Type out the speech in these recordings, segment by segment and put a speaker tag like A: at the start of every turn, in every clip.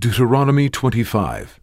A: Deuteronomy 25.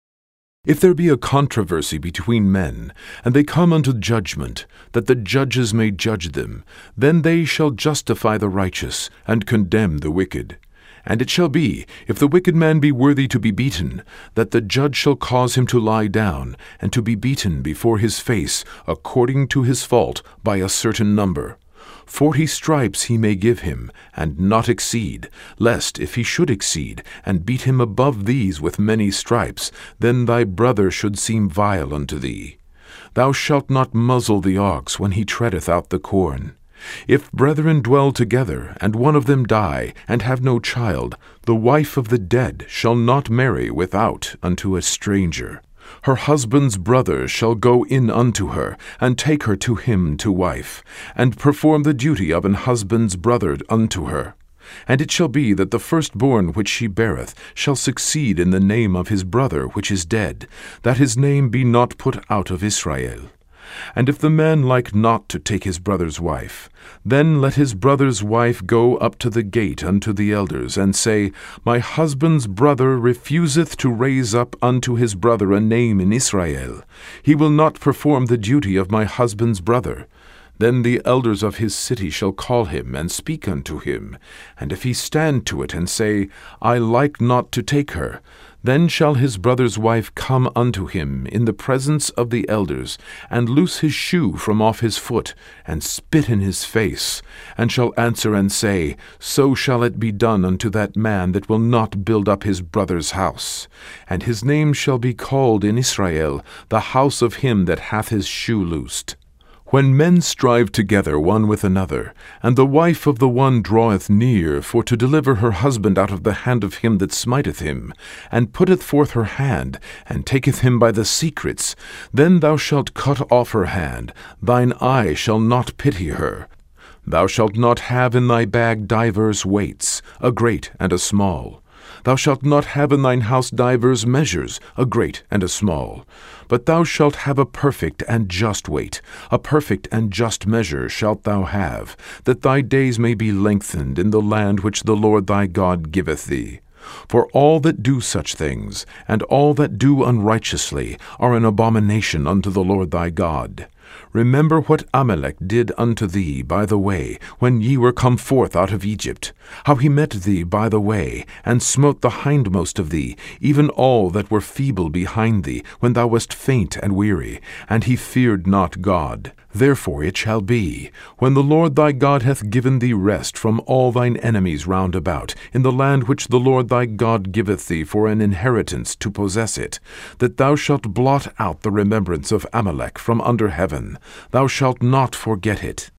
A: If there be a controversy between men, and they come unto judgment, that the judges may judge them, then they shall justify the righteous, and condemn the wicked. And it shall be, if the wicked man be worthy to be beaten, that the judge shall cause him to lie down, and to be beaten before his face, according to his fault, by a certain number. 40 stripes he may give him, and not exceed, lest if he should exceed, and beat him above these with many stripes, then thy brother should seem vile unto thee. Thou shalt not muzzle the ox when he treadeth out the corn. If brethren dwell together, and one of them die, and have no child, the wife of the dead shall not marry without unto a stranger. Her husband's brother shall go in unto her, and take her to him to wife, and perform the duty of an husband's brother unto her. And it shall be that the firstborn which she beareth shall succeed in the name of his brother which is dead, that his name be not put out of Israel. And if the man like not to take his brother's wife, then let his brother's wife go up to the gate unto the elders, and say, My husband's brother refuseth to raise up unto his brother a name in Israel. He will not perform the duty of my husband's brother. Then the elders of his city shall call him, and speak unto him. And if he stand to it, and say, I like not to take her, then shall his brother's wife come unto him in the presence of the elders, and loose his shoe from off his foot, and spit in his face, and shall answer and say, So shall it be done unto that man that will not build up his brother's house. And his name shall be called in Israel, the house of him that hath his shoe loosed. When men strive together one with another, and the wife of the one draweth near for to deliver her husband out of the hand of him that smiteth him, and putteth forth her hand, and taketh him by the secrets, then thou shalt cut off her hand, thine eye shall not pity her. Thou shalt not have in thy bag divers weights, a great and a small. Thou shalt not have in thine house divers measures, a great and a small. But thou shalt have a perfect and just weight, a perfect and just measure shalt thou have, that thy days may be lengthened in the land which the Lord thy God giveth thee. For all that do such things, and all that do unrighteously, are an abomination unto the Lord thy God. Remember what Amalek did unto thee by the way, when ye were come forth out of Egypt, how he met thee by the way, and smote the hindmost of thee, even all that were feeble behind thee, when thou wast faint and weary, and he feared not God. Therefore it shall be, when the Lord thy God hath given thee rest from all thine enemies round about, in the land which the Lord thy God giveth thee for an inheritance to possess it, that thou shalt blot out the remembrance of Amalek from under heaven. Thou shalt not forget it.